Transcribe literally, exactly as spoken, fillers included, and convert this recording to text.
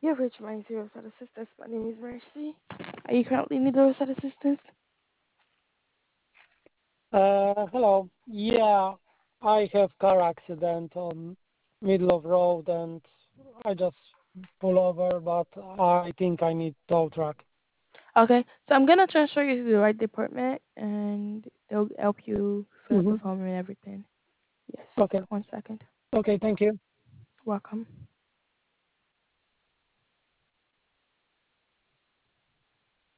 You have reached my zero side assistance. My name is Mercy. Are you currently in need of side assistance? Uh, hello. Yeah, I have car accident on middle of road and I just pull over, but I think I need tow truck. Okay, so I'm gonna transfer you to the right department, and they'll help you fill out the Mm-hmm. form and everything. Yes, Okay. one second. Okay, thank you. Welcome.